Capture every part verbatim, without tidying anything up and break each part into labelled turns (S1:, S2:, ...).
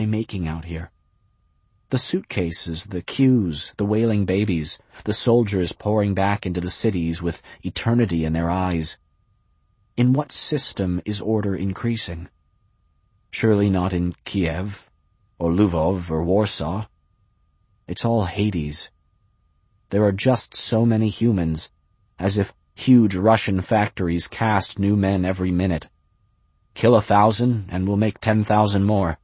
S1: they making out here? The suitcases, the queues, the wailing babies, the soldiers pouring back into the cities with eternity in their eyes. In what system is order increasing? Surely not in Kiev, or Lvov, or Warsaw. It's all Hades. There are just so many humans, as if huge Russian factories cast new men every minute. Kill a thousand, and we'll make ten thousand more.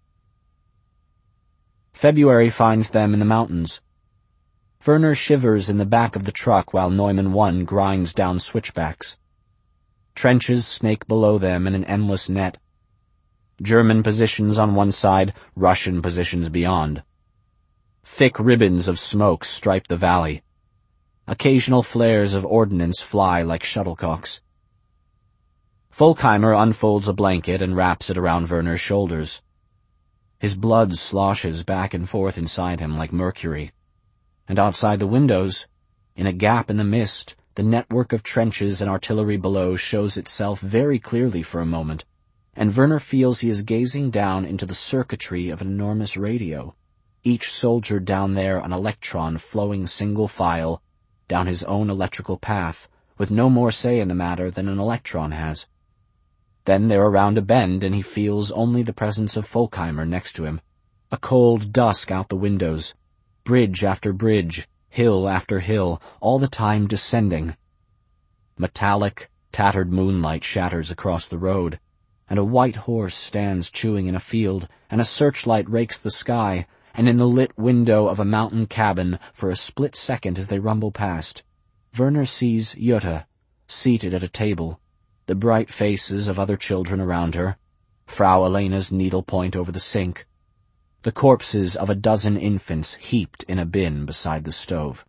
S1: February finds them in the mountains. Werner shivers in the back of the truck while Neumann one grinds down switchbacks. Trenches snake below them in an endless net. German positions on one side, Russian positions beyond. Thick ribbons of smoke stripe the valley. Occasional flares of ordnance fly like shuttlecocks. Folkheimer unfolds a blanket and wraps it around Werner's shoulders. His blood sloshes back and forth inside him like mercury. And outside the windows, in a gap in the mist, the network of trenches and artillery below shows itself very clearly for a moment, and Werner feels he is gazing down into the circuitry of an enormous radio, each soldier down there an electron flowing single file down his own electrical path, with no more say in the matter than an electron has. Then they're around a bend, and he feels only the presence of Folkheimer next to him. A cold dusk out the windows, bridge after bridge, hill after hill, all the time descending. Metallic, tattered moonlight shatters across the road, and a white horse stands chewing in a field, and a searchlight rakes the sky, and in the lit window of a mountain cabin, for a split second as they rumble past, Werner sees Jutta, seated at a table, the bright faces of other children around her, Frau Elena's needlepoint over the sink, the corpses of a dozen infants heaped in a bin beside the stove.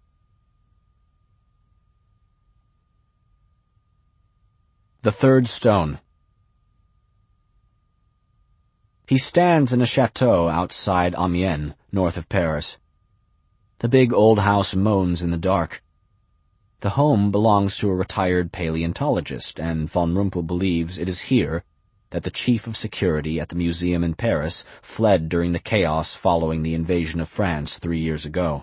S1: The Third Stone. He stands in a chateau outside Amiens, north of Paris. The big old house moans in the dark. The home belongs to a retired paleontologist, and von Rumpel believes it is here that the chief of security at the museum in Paris fled during the chaos following the invasion of France three years ago.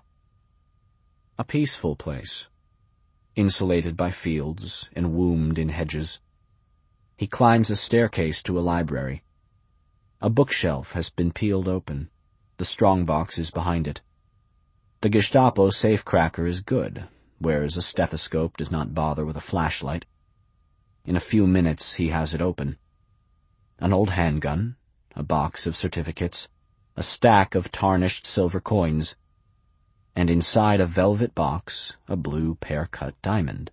S1: A peaceful place, insulated by fields and wombed in hedges. He climbs a staircase to a library. A bookshelf has been peeled open. The strongbox is behind it. The Gestapo safecracker is good, wears a stethoscope, does not bother with a flashlight. In a few minutes he has it open. An old handgun, a box of certificates, a stack of tarnished silver coins, and inside a velvet box, a blue pear-cut diamond.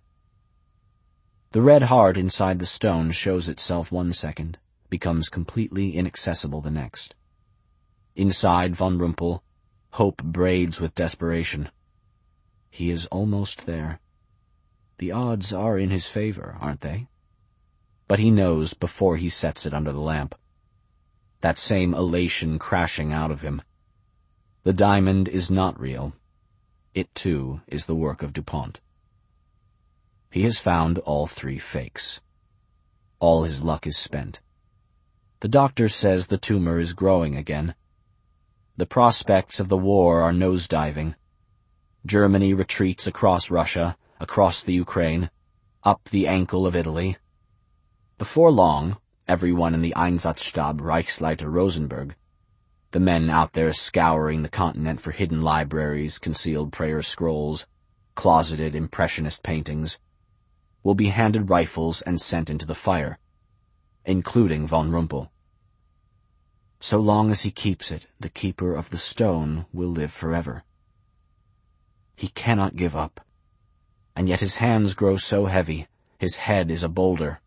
S1: The red heart inside the stone shows itself one second, becomes completely inaccessible the next. Inside von Rumpel, hope braids with desperation. He is almost there. The odds are in his favor, aren't they? But he knows before he sets it under the lamp. That same elation crashing out of him. The diamond is not real. It, too, is the work of DuPont. He has found all three fakes. All his luck is spent. The doctor says the tumor is growing again. The prospects of the war are nosediving. Germany retreats across Russia, across the Ukraine, up the ankle of Italy. Before long, everyone in the Einsatzstab Reichsleiter Rosenberg, the men out there scouring the continent for hidden libraries, concealed prayer scrolls, closeted impressionist paintings, will be handed rifles and sent into the fire, including von Rumpel. So long as he keeps it, the keeper of the stone will live forever. He cannot give up, and yet his hands grow so heavy, his head is a boulder.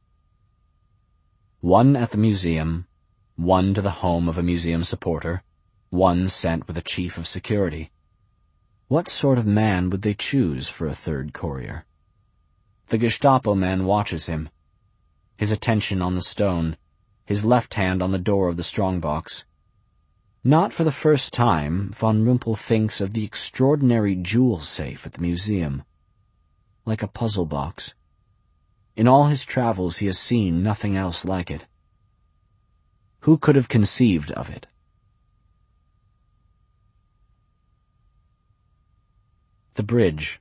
S1: One at the museum, one to the home of a museum supporter, one sent with a chief of security. What sort of man would they choose for a third courier? The Gestapo man watches him, his attention on the stone, his left hand on the door of the strongbox. Not for the first time, von Rumpel thinks of the extraordinary jewel safe at the museum. Like a puzzle box. In all his travels he has seen nothing else like it. Who could have conceived of it? The bridge.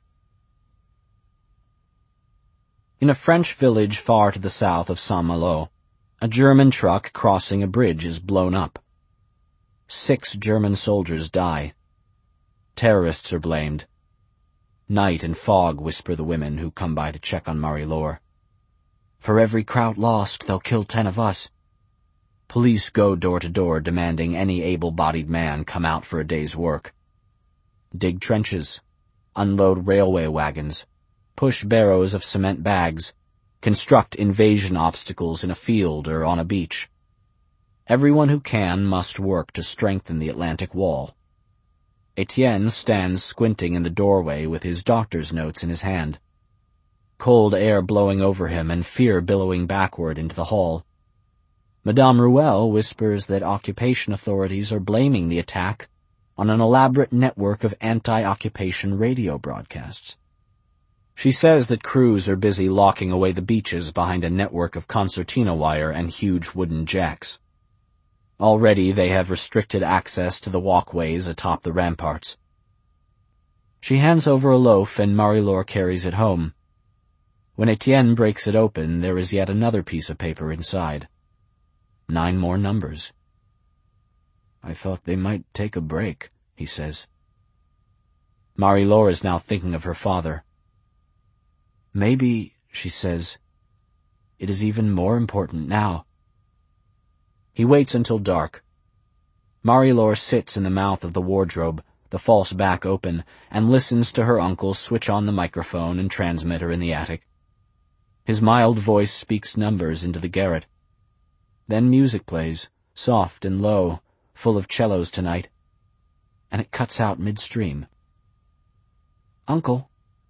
S1: In a French village far to the south of Saint-Malo, a German truck crossing a bridge is blown up. Six German soldiers die. Terrorists are blamed. Night and fog, whisper the women who come by to check on Marie-Laure. For every Kraut lost, they'll kill ten of us. Police go door to door demanding any able-bodied man come out for a day's work. Dig trenches, unload railway wagons, push barrows of cement bags, construct invasion obstacles in a field or on a beach. Everyone who can must work to strengthen the Atlantic Wall. Etienne stands squinting in the doorway with his doctor's notes in his hand. Cold air blowing over him and fear billowing backward into the hall. Madame Ruel whispers that occupation authorities are blaming the attack on an elaborate network of anti-occupation radio broadcasts. She says that crews are busy locking away the beaches behind a network of concertina wire and huge wooden jacks. Already they have restricted access to the walkways atop the ramparts. She hands over a loaf and Marie-Laure carries it home. When Etienne breaks it open, there is yet another piece of paper inside. Nine more numbers. I thought they might take a break, he says. Marie-Laure is now thinking of her father. Maybe, she says, it is even more important now. He waits until dark. Marie-Laure sits in the mouth of the wardrobe, the false back open, and listens to her uncle switch on the microphone and transmitter in the attic. His mild voice speaks numbers into the garret. Then music plays, soft and low, full of cellos tonight, and it cuts out midstream. Uncle.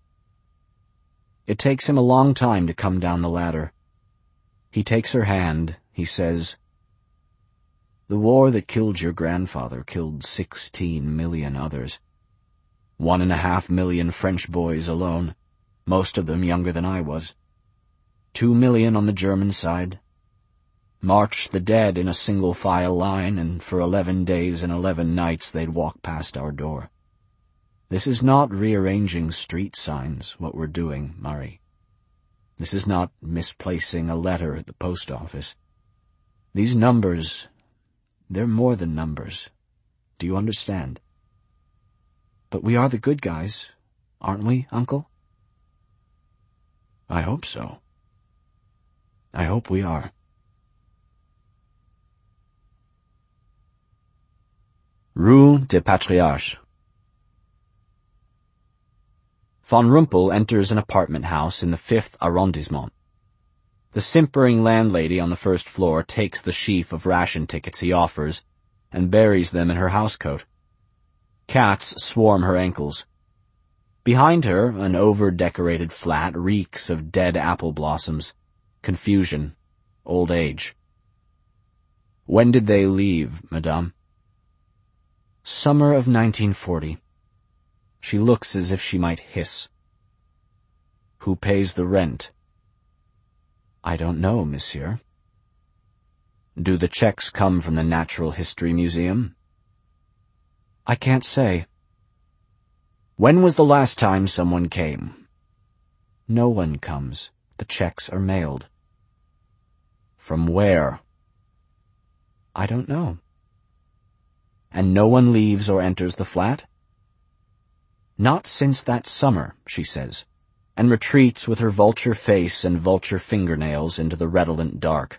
S1: It takes him a long time to come down the ladder. He takes her hand, he says, The war that killed your grandfather killed sixteen million others. One and a half million French boys alone, most of them younger than I was. Two million on the German side. Marched the dead in a single file line, and for eleven days and eleven nights they'd walk past our door. This is not rearranging street signs, what we're doing, Marie. This is not misplacing a letter at the post office. These numbers, they're more than numbers. Do you understand? But we are the good guys, aren't we, Uncle? I hope so. I hope we are. Rue des Patriarches. Von Rumpel enters an apartment house in the fifth arrondissement. The simpering landlady on the first floor takes the sheaf of ration tickets he offers and buries them in her housecoat. Cats swarm her ankles. Behind her, an over-decorated flat reeks of dead apple blossoms, confusion, old age. When did they leave, madame? Summer of nineteen forty. She looks as if she might hiss. Who pays the rent? I don't know, monsieur. Do the checks come from the Natural History Museum? I can't say. When was the last time someone came? No one comes. The checks are mailed. From where? I don't know. And no one leaves or enters the flat? Not since that summer, she says, and retreats with her vulture face and vulture fingernails into the redolent dark.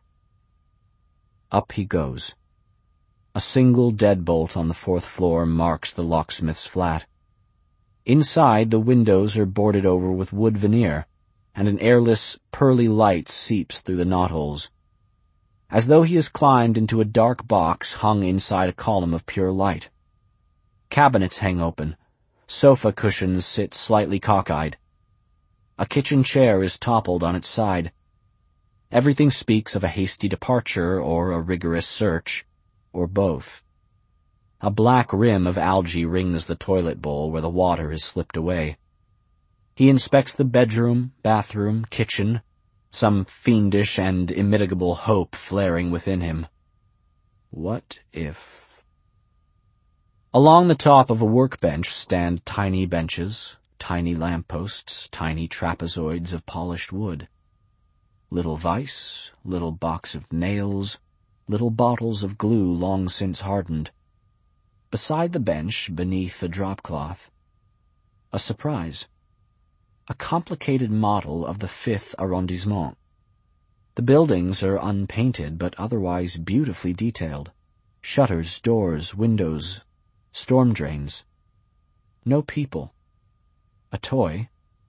S1: Up he goes. A single deadbolt on the fourth floor marks the locksmith's flat. Inside, the windows are boarded over with wood veneer, and an airless, pearly light seeps through the knotholes. As though he has climbed into a dark box hung inside a column of pure light. Cabinets hang open. Sofa cushions sit slightly cockeyed. A kitchen chair is toppled on its side. Everything speaks of a hasty departure or a rigorous search, or both. A black rim of algae rings the toilet bowl where the water has slipped away. He inspects the bedroom, bathroom, kitchen, some fiendish and immitigable hope flaring within him. What if... Along the top of a workbench stand tiny benches, tiny lampposts, tiny trapezoids of polished wood. Little vise, little box of nails, little bottles of glue long since hardened. Beside the bench, beneath a dropcloth, a surprise. A complicated model of the fifth arrondissement. The buildings are unpainted but otherwise beautifully detailed. Shutters, doors, windows, storm drains. No people. A toy.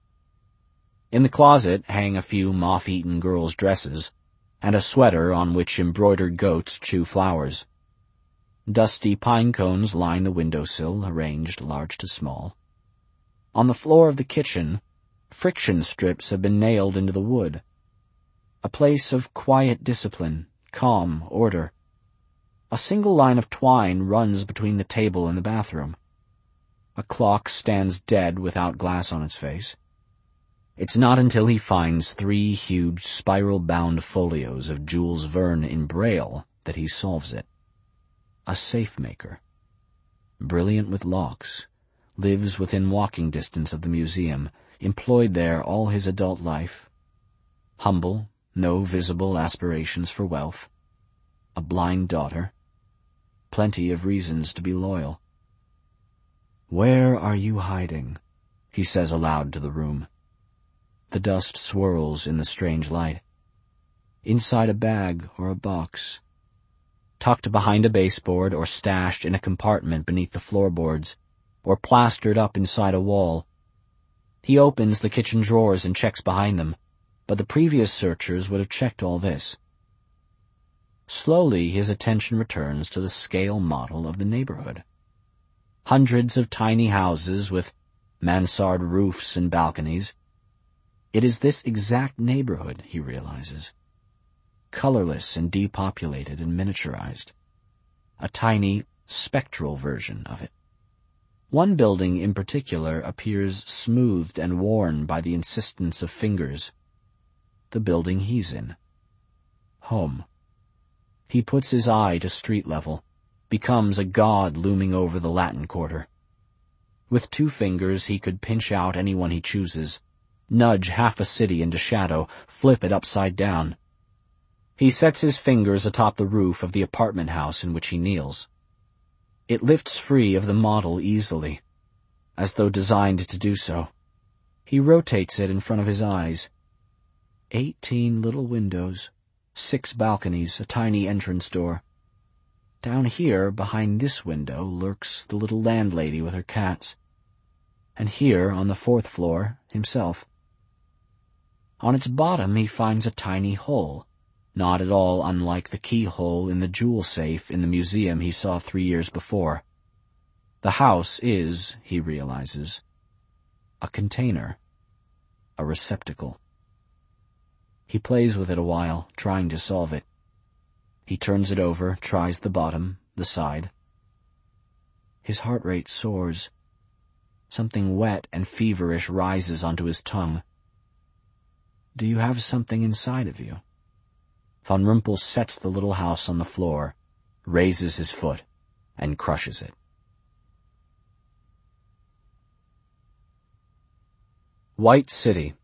S1: In the closet hang a few moth-eaten girls' dresses, and a sweater on which embroidered goats chew flowers. Dusty pine cones line the windowsill, arranged large to small. On the floor of the kitchen, friction strips have been nailed into the wood. A place of quiet discipline, calm order. A single line of twine runs between the table and the bathroom. A clock stands dead without glass on its face. It's not until he finds three huge spiral-bound folios of Jules Verne in Braille that he solves it. A safe-maker. Brilliant with locks, lives within walking distance of the museum, employed there all his adult life. Humble, no visible aspirations for wealth. A blind daughter. Plenty of reasons to be loyal. "Where are you hiding?" he says aloud to the room. The dust swirls in the strange light. Inside a bag or a box. Tucked behind a baseboard or stashed in a compartment beneath the floorboards, or plastered up inside a wall. He opens the kitchen drawers and checks behind them, but the previous searchers would have checked all this. Slowly his attention returns to the scale model of the neighborhood. Hundreds of tiny houses with mansard roofs and balconies. It is this exact neighborhood, he realizes. Colorless and depopulated and miniaturized. A tiny, spectral version of it. One building in particular appears smoothed and worn by the insistence of fingers. The building he's in. Home. He puts his eye to street level, becomes a god looming over the Latin Quarter. With two fingers he could pinch out anyone he chooses, nudge half a city into shadow, flip it upside down. He sets his fingers atop the roof of the apartment house in which he kneels. It lifts free of the model easily, as though designed to do so. He rotates it in front of his eyes. Eighteen little windows, six balconies, a tiny entrance door. Down here, behind this window, lurks the little landlady with her cats. And here, on the fourth floor, himself. On its bottom he finds a tiny hole, not at all unlike the keyhole in the jewel safe in the museum he saw three years before. The house is, he realizes, a container, a receptacle. He plays with it a while, trying to solve it. He turns it over, tries the bottom, the side. His heart rate soars. Something wet and feverish rises onto his tongue. Do you have something inside of you? Von Rumpel sets the little house on the floor, raises his foot, and crushes it. White City.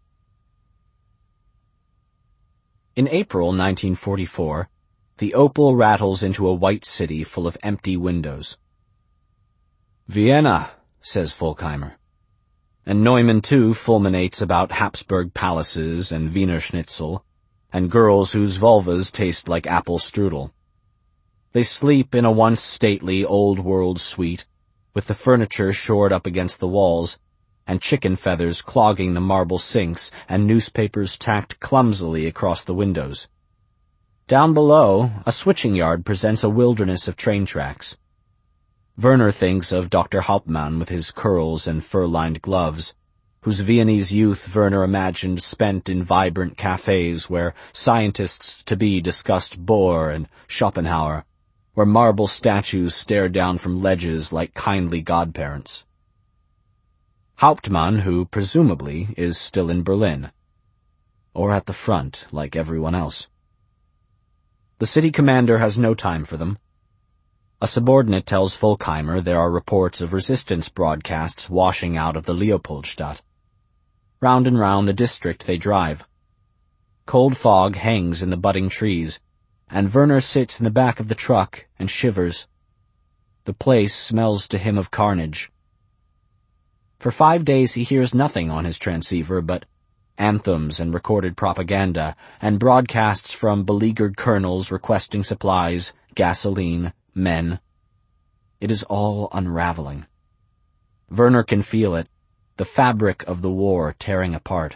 S1: In April nineteen forty-four, the Opel rattles into a white city full of empty windows. "Vienna," says Volkheimer. And Neumann, too, fulminates about Habsburg palaces and Wiener Schnitzel, and girls whose vulvas taste like apple strudel. They sleep in a once stately old-world suite, with the furniture shored up against the walls, and chicken feathers clogging the marble sinks, and newspapers tacked clumsily across the windows. Down below, a switching yard presents a wilderness of train tracks. Werner thinks of Doctor Hauptmann with his curls and fur-lined gloves, whose Viennese youth Werner imagined spent in vibrant cafes where scientists-to-be discussed Bohr and Schopenhauer, where marble statues stared down from ledges like kindly godparents. Hauptmann, who presumably is still in Berlin, or at the front like everyone else. The city commander has no time for them. A subordinate tells Folkheimer there are reports of resistance broadcasts washing out of the Leopoldstadt. Round and round the district they drive. Cold fog hangs in the budding trees, and Werner sits in the back of the truck and shivers. The place smells to him of carnage. For five days he hears nothing on his transceiver but anthems and recorded propaganda, and broadcasts from beleaguered colonels requesting supplies, gasoline, men. It is all unraveling. Werner can feel it, the fabric of the war tearing apart.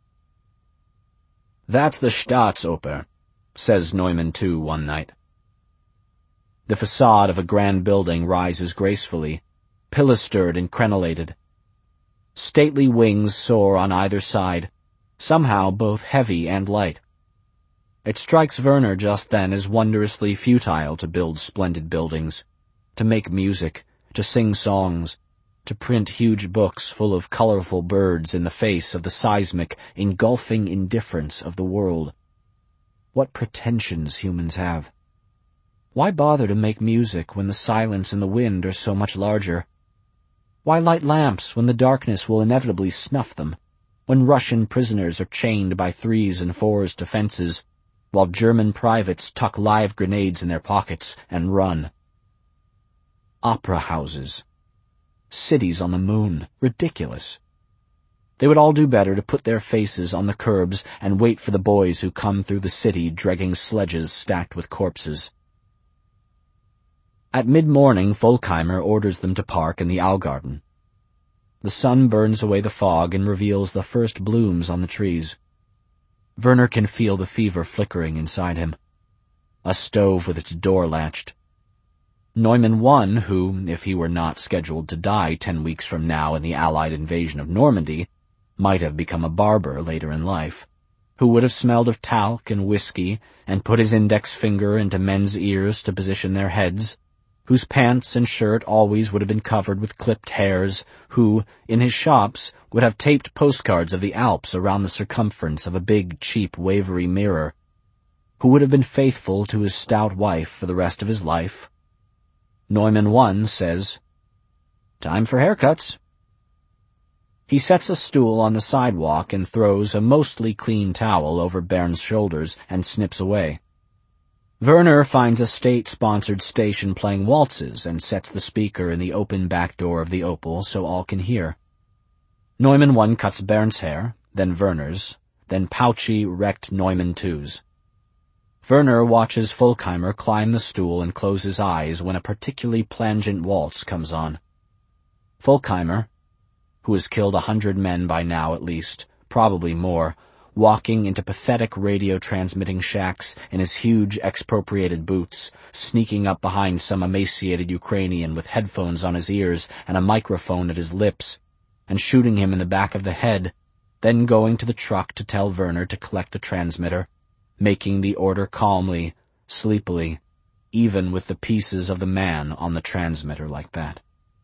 S1: "That's the Staatsoper," says Neumann two one night. The facade of a grand building rises gracefully, pilastered and crenellated. Stately wings soar on either side, somehow both heavy and light. It strikes Werner just then as wondrously futile to build splendid buildings, to make music, to sing songs, to print huge books full of colorful birds in the face of the seismic, engulfing indifference of the world. What pretensions humans have! Why bother to make music when the silence and the wind are so much larger? Why light lamps when the darkness will inevitably snuff them, when Russian prisoners are chained by threes and fours to fences, while German privates tuck live grenades in their pockets and run? Opera houses. Cities on the moon. Ridiculous. They would all do better to put their faces on the curbs and wait for the boys who come through the city dragging sledges stacked with corpses. At mid-morning, Folkheimer orders them to park in the Augarten. The sun burns away the fog and reveals the first blooms on the trees. Werner can feel the fever flickering inside him. A stove with its door latched. Neumann one, who, if he were not scheduled to die ten weeks from now in the Allied invasion of Normandy, might have become a barber later in life, who would have smelled of talc and whiskey and put his index finger into men's ears to position their heads, whose pants and shirt always would have been covered with clipped hairs, who, in his shops, would have taped postcards of the Alps around the circumference of a big, cheap Waverey mirror, who would have been faithful to his stout wife for the rest of his life. Neumann one says, "Time for haircuts." He sets a stool on the sidewalk and throws a mostly clean towel over Bernd's shoulders and snips away. Werner finds a state-sponsored station playing waltzes and sets the speaker in the open back door of the Opel so all can hear. Neumann one cuts Bernd's hair, then Werner's, then pouchy, wrecked Neumann two's. Werner watches Folkheimer climb the stool and close his eyes when a particularly plangent waltz comes on. Folkheimer, who has killed a hundred men by now at least, probably more, walking into pathetic radio-transmitting shacks in his huge expropriated boots, sneaking up behind some emaciated Ukrainian with headphones on his ears and a microphone at his lips, and shooting him in the back of the head, then going to the truck to tell Werner to collect the transmitter, making the order calmly, sleepily, even with the pieces of the man on the transmitter like that.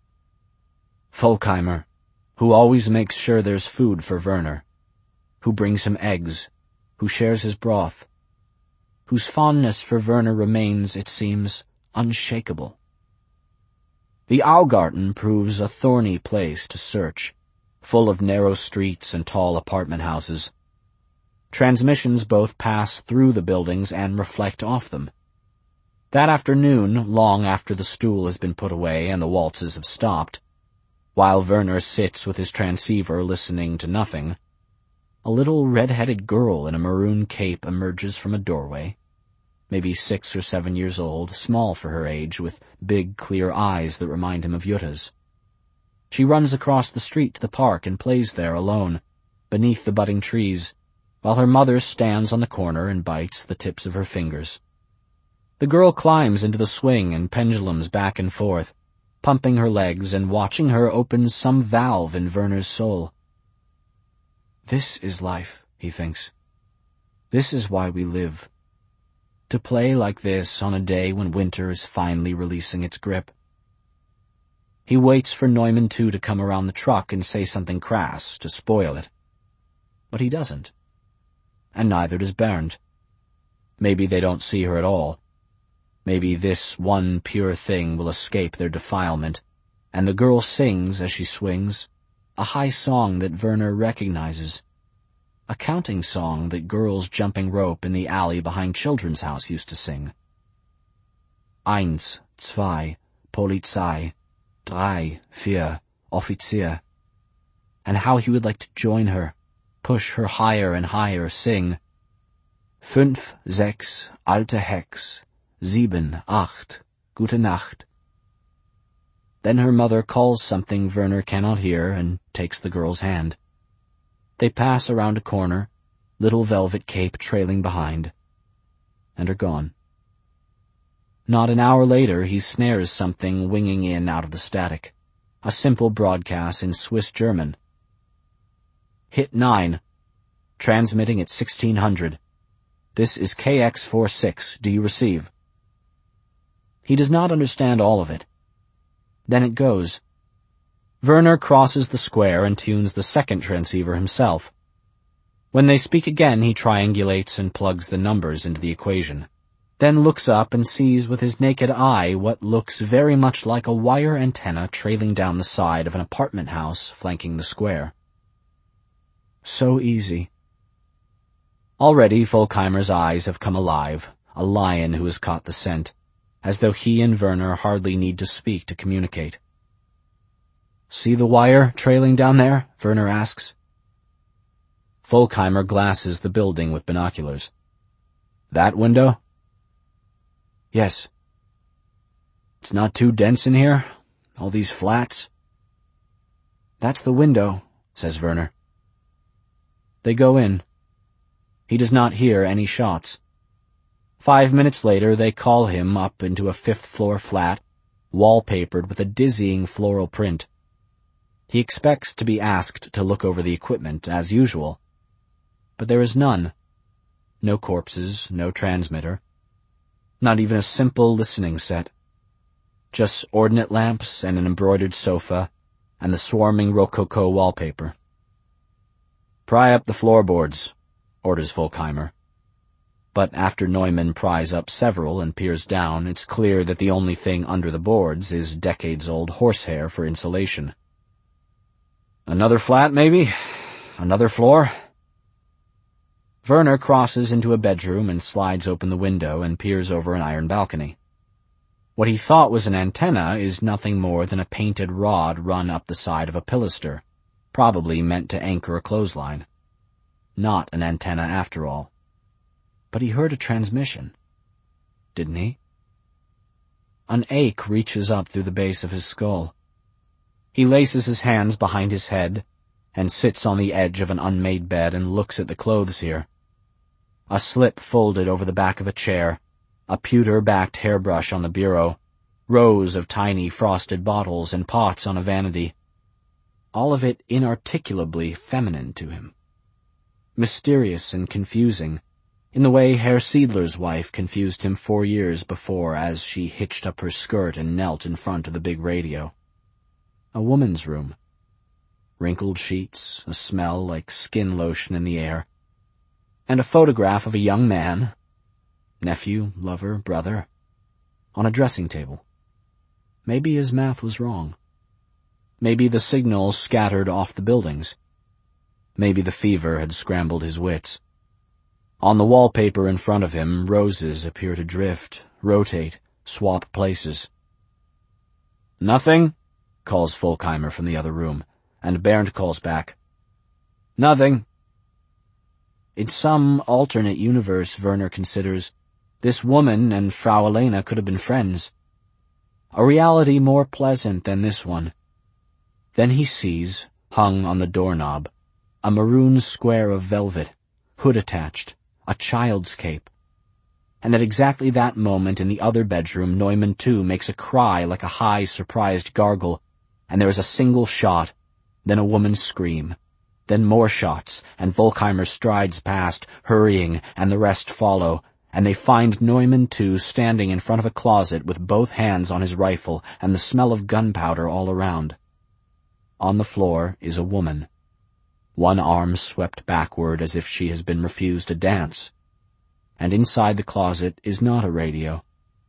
S1: Folkheimer, who always makes sure there's food for Werner, who brings him eggs, who shares his broth, whose fondness for Werner remains, it seems, unshakable. The Augarten proves a thorny place to search, full of narrow streets and tall apartment houses. Transmissions both pass through the buildings and reflect off them. That afternoon, long after the stool has been put away and the waltzes have stopped, while Werner sits with his transceiver listening to nothing, a little red-headed girl in a maroon cape emerges from a doorway, maybe six or seven years old, small for her age, with big, clear eyes that remind him of Yutta's. She runs across the street to the park and plays there alone, beneath the budding trees, while her mother stands on the corner and bites the tips of her fingers. The girl climbs into the swing and pendulums back and forth, pumping her legs, and watching her opens some valve in Werner's soul. This is life, he thinks. This is why we live. To play like this on a day when winter is finally releasing its grip. He waits for Neumann two to come around the truck and say something crass to spoil it. But he doesn't. And neither does Bernd. Maybe they don't see her at all. Maybe this one pure thing will escape their defilement, and the girl sings as she swings, a high song that Werner recognizes, a counting song that girls jumping rope in the alley behind Children's House used to sing. Eins, zwei, Polizei, drei, vier, Offizier. And how he would like to join her, push her higher and higher, sing, Fünf, sechs, alte Hex, sieben, acht, gute Nacht. Then her mother calls something Werner cannot hear and takes the girl's hand. They pass around a corner, little velvet cape trailing behind, and are gone. Not an hour later, he snares something winging in out of the static, a simple broadcast in Swiss German. Hit nine, transmitting at sixteen hundred. This is K X forty-six. Do you receive? He does not understand all of it. Then it goes. Werner crosses the square and tunes the second transceiver himself. When they speak again, he triangulates and plugs the numbers into the equation, then looks up and sees with his naked eye what looks very much like a wire antenna trailing down the side of an apartment house flanking the square. So easy. Already Volkheimer's eyes have come alive, a lion who has caught the scent, as though he and Werner hardly need to speak to communicate. See the wire trailing down there? Werner asks. Volkheimer glasses the building with binoculars. That window? Yes. It's not too dense in here? All these flats? That's the window, says Werner. They go in. He does not hear any shots. Five minutes later, they call him up into a fifth-floor flat, wallpapered with a dizzying floral print. He expects to be asked to look over the equipment, as usual. But there is none. No corpses, no transmitter. Not even a simple listening set. Just ordnance lamps and an embroidered sofa, and the swarming rococo wallpaper. Pry up the floorboards, orders Volkheimer. But after Neumann pries up several and peers down, it's clear that the only thing under the boards is decades-old horsehair for insulation. Another flat, maybe? Another floor? Werner crosses into a bedroom and slides open the window and peers over an iron balcony. What he thought was an antenna is nothing more than a painted rod run up the side of a pilaster, probably meant to anchor a clothesline. Not an antenna after all. But he heard a transmission. Didn't he? An ache reaches up through the base of his skull. He laces his hands behind his head and sits on the edge of an unmade bed and looks at the clothes here. A slip folded over the back of a chair, a pewter-backed hairbrush on the bureau, rows of tiny frosted bottles and pots on a vanity. All of it inarticulably feminine to him. Mysterious and confusing, in the way Herr Siedler's wife confused him four years before as she hitched up her skirt and knelt in front of the big radio. A woman's room. Wrinkled sheets, a smell like skin lotion in the air, and a photograph of a young man, nephew, lover, brother, on a dressing table. Maybe his math was wrong. Maybe the signal scattered off the buildings. Maybe the fever had scrambled his wits. On the wallpaper in front of him, roses appear to drift, rotate, swap places. Nothing? Calls Volkheimer from the other room, and Bernd calls back. Nothing. In some alternate universe, Werner considers, this woman and Frau Elena could have been friends. A reality more pleasant than this one. Then he sees, hung on the doorknob, a maroon square of velvet, hood attached, a child's cape. And at exactly that moment in the other bedroom, Neumann too makes a cry like a high, surprised gargle, and there is a single shot, then a woman's scream, then more shots, and Volkheimer strides past, hurrying, and the rest follow, and they find Neumann too standing in front of a closet with both hands on his rifle and the smell of gunpowder all around. On the floor is a woman, one arm swept backward as if she has been refused a dance, and inside the closet is not a radio,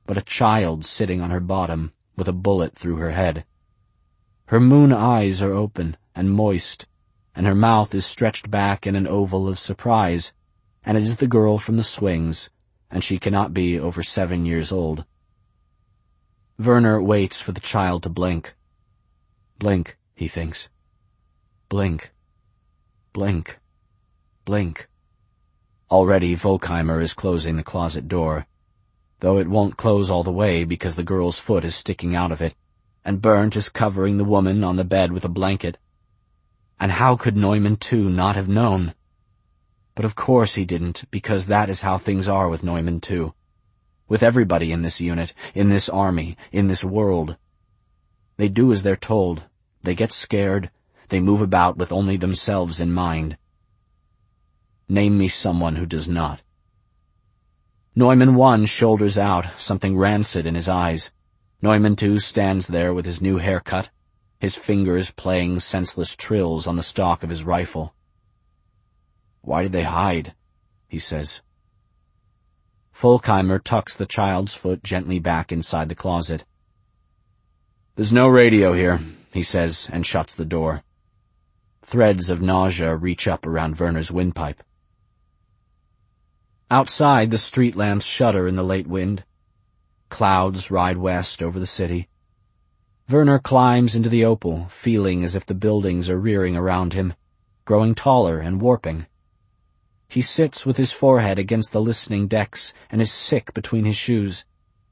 S1: but a child sitting on her bottom with a bullet through her head. Her moon eyes are open and moist, and her mouth is stretched back in an oval of surprise, and it is the girl from the swings, and she cannot be over seven years old. Werner waits for the child to blink. Blink, he thinks. Blink. Blink. Blink. Already Volkheimer is closing the closet door, though it won't close all the way because the girl's foot is sticking out of it, and Bernd is covering the woman on the bed with a blanket. And how could Neumann, too, not have known? But of course he didn't, because that is how things are with Neumann, too. With everybody in this unit, in this army, in this world. They do as they're told. They get scared. They move about with only themselves in mind. Name me someone who does not. Neumann one shoulders out, something rancid in his eyes. Neumann two stands there with his new haircut, his fingers playing senseless trills on the stock of his rifle. "Why did they hide?" he says. Volkheimer tucks the child's foot gently back inside the closet. "There's no radio here," he says, and shuts the door. Threads of nausea reach up around Werner's windpipe. Outside, the street lamps shudder in the late wind. Clouds ride west over the city. Werner climbs into the Opel, feeling as if the buildings are rearing around him, growing taller and warping. He sits with his forehead against the listening decks and is sick between his shoes.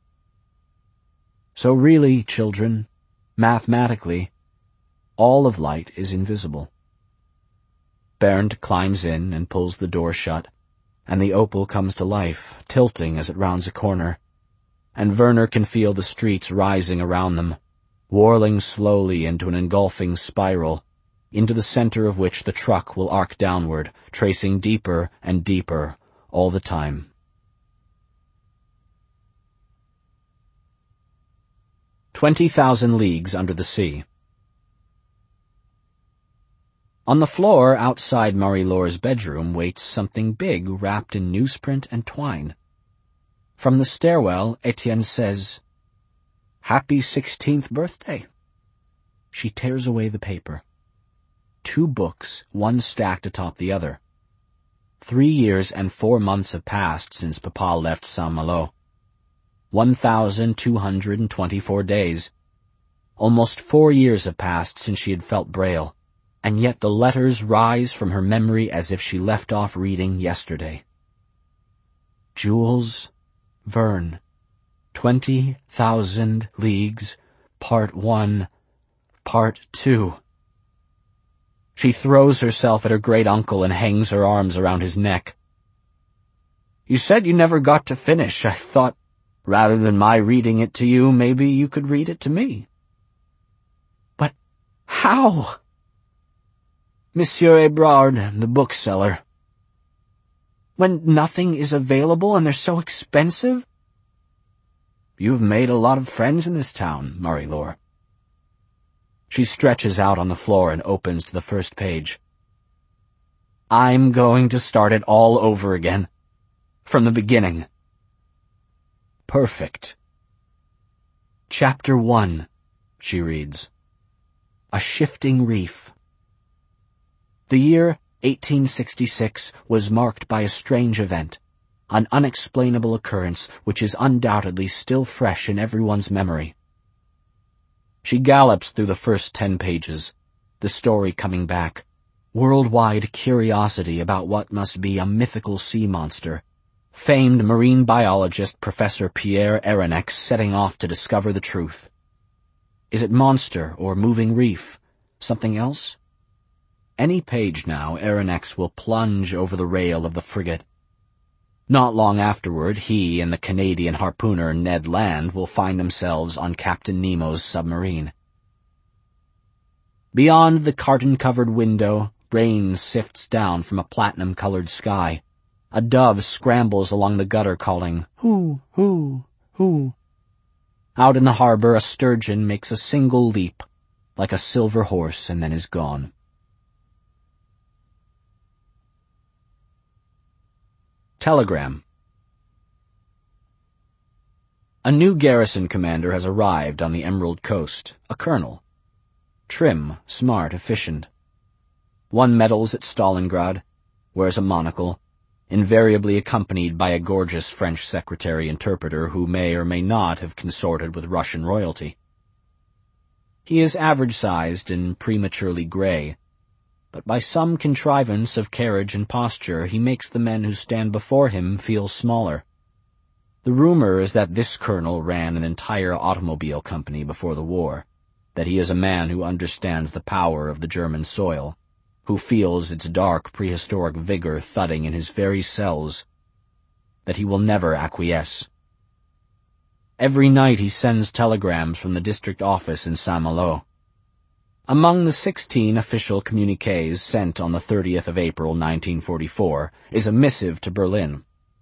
S1: So really, children, mathematically, all of light is invisible. Bernd climbs in and pulls the door shut, and the Opel comes to life, tilting as it rounds a corner, and Werner can feel the streets rising around them, whirling slowly into an engulfing spiral, into the center of which the truck will arc downward, tracing deeper and deeper all the time. Twenty Thousand Leagues Under the Sea. On the floor outside Marie-Laure's bedroom waits something big wrapped in newsprint and twine. From the stairwell, Etienne says, "Happy sixteenth birthday." She tears away the paper. Two books, one stacked atop the other. Three years and four months have passed since Papa left Saint-Malo. One thousand two hundred and twenty-four days. Almost four years have passed since she had felt Braille, and yet the letters rise from her memory as if she left off reading yesterday. Jules Verne, Twenty Thousand Leagues, Part One, Part Two. She throws herself at her great-uncle and hangs her arms around his neck. "You said you never got to finish. I thought, rather than my reading it to you, maybe you could read it to me." "But how?" "Monsieur Ebrard, the bookseller." "When nothing is available and they're so expensive?" "You've made a lot of friends in this town, Marie-Laure." She stretches out on the floor and opens to the first page. "I'm going to start it all over again. From the beginning." "Perfect." Chapter one, she reads. A Shifting Reef. The year eighteen sixty-six was marked by a strange event, an unexplainable occurrence which is undoubtedly still fresh in everyone's memory. She gallops through the first ten pages, the story coming back, worldwide curiosity about what must be a mythical sea monster, famed marine biologist Professor Pierre Aronnax setting off to discover the truth. Is it monster or moving reef? Something else? Any page now, Aronnax will plunge over the rail of the frigate. Not long afterward, he and the Canadian harpooner Ned Land will find themselves on Captain Nemo's submarine. Beyond the carton-covered window, rain sifts down from a platinum-colored sky. A dove scrambles along the gutter calling, "Hoo, hoo, hoo." Out in the harbor, a sturgeon makes a single leap, like a silver horse, and then is gone. Telegram. A new garrison commander has arrived on the Emerald Coast, a colonel. Trim, smart, efficient. One medals at Stalingrad, wears a monocle, invariably accompanied by a gorgeous French secretary interpreter who may or may not have consorted with Russian royalty. He is average-sized and prematurely gray, but by some contrivance of carriage and posture he makes the men who stand before him feel smaller. The rumor is that this colonel ran an entire automobile company before the war, that he is a man who understands the power of the German soil, who feels its dark prehistoric vigor thudding in his very cells, that he will never acquiesce. Every night he sends telegrams from the district office in Saint-Malo. Among the sixteen official communiques sent on the thirtieth of April nineteen forty-four is a missive to Berlin.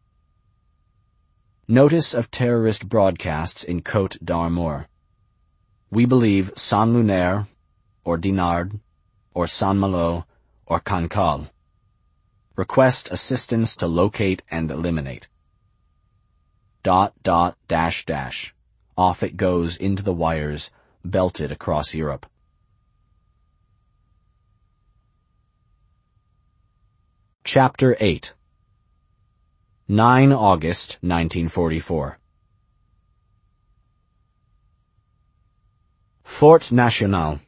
S1: Notice of terrorist broadcasts in Côte d'Armor. We believe Saint-Lunaire, or Dinard, or Saint-Malo, or Cancale. Request assistance to locate and eliminate. Dot, dot, dash, dash. Off it goes into the wires, belted across Europe. Chapter eight. the ninth of August, nineteen forty-four. Fort National.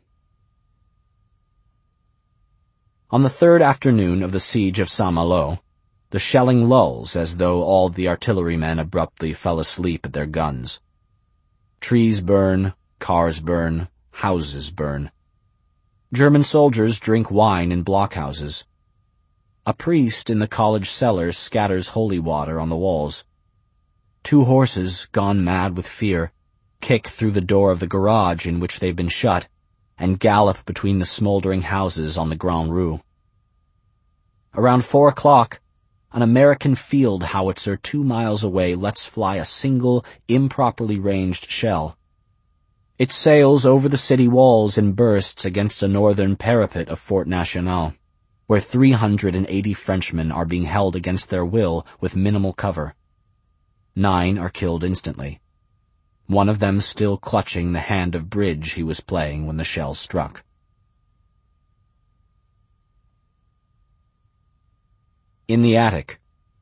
S1: On the third afternoon of the siege of Saint-Malo, the shelling lulls as though all the artillerymen abruptly fell asleep at their guns. Trees burn, cars burn, houses burn. German soldiers drink wine in blockhouses. A priest in the college cellar scatters holy water on the walls. Two horses, gone mad with fear, kick through the door of the garage in which they've been shut, and gallop between the smoldering houses on the Grand Rue. Around four o'clock, an American field howitzer two miles away lets fly a single, improperly ranged shell. It sails over the city walls and bursts against a northern parapet of Fort National, where three hundred and eighty Frenchmen are being held against their will with minimal cover. Nine are killed instantly, one of them still clutching the hand of bridge he was playing when the shell struck. In the attic.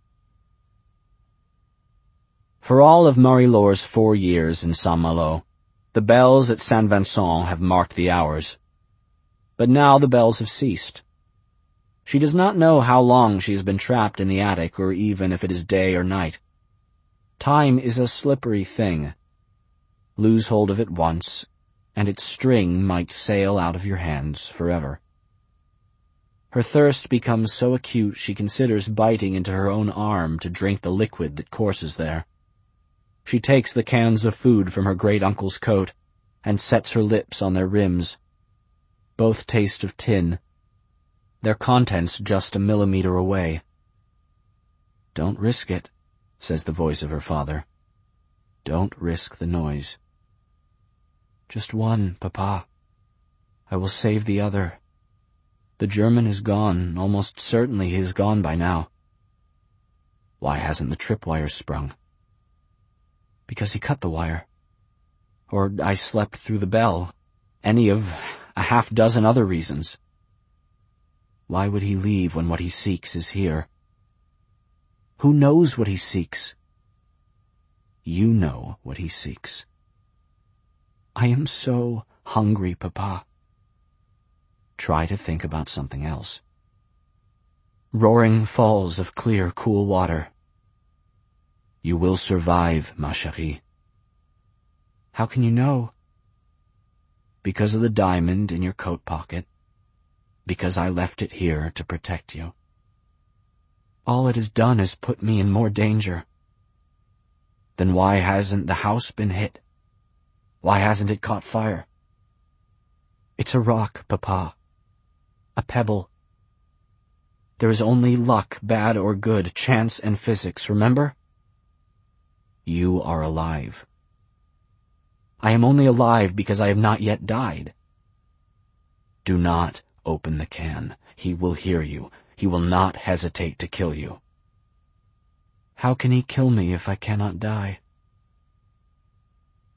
S1: For all of Marie-Laure's four years in Saint-Malo, the bells at Saint Vincent have marked the hours. But now the bells have ceased. She does not know how long she has been trapped in the attic, or even if it is day or night. Time is a slippery thing. Lose hold of it once, and its string might sail out of your hands forever. Her thirst becomes so acute she considers biting into her own arm to drink the liquid that courses there. She takes the cans of food from her great-uncle's coat and sets her lips on their rims. Both taste of tin, their contents just a millimeter away. "Don't risk it," says the voice of her father. "Don't risk the noise." "Just one, Papa. I will save the other. The German is gone. Almost certainly he is gone by now." "Why hasn't the tripwire sprung?" "Because he cut the wire. Or I slept through the bell. Any of a half dozen other reasons. Why would he leave when what he seeks is here? Who knows what he seeks? You know what he seeks. I am so hungry, Papa." Try to think about something else. Roaring falls of clear, cool water. You will survive, ma chérie. How can you know? Because of the diamond in your coat pocket. Because I left it here to protect you. All it has done is put me in more danger. Then why hasn't the house been hit? Why hasn't it caught fire? It's a rock, Papa. A pebble. There is only luck, bad or good, chance and physics, remember? You are alive. I am only alive because I have not yet died. Do not open the can. He will hear you. He will not hesitate to kill you. How can he kill me if I cannot die?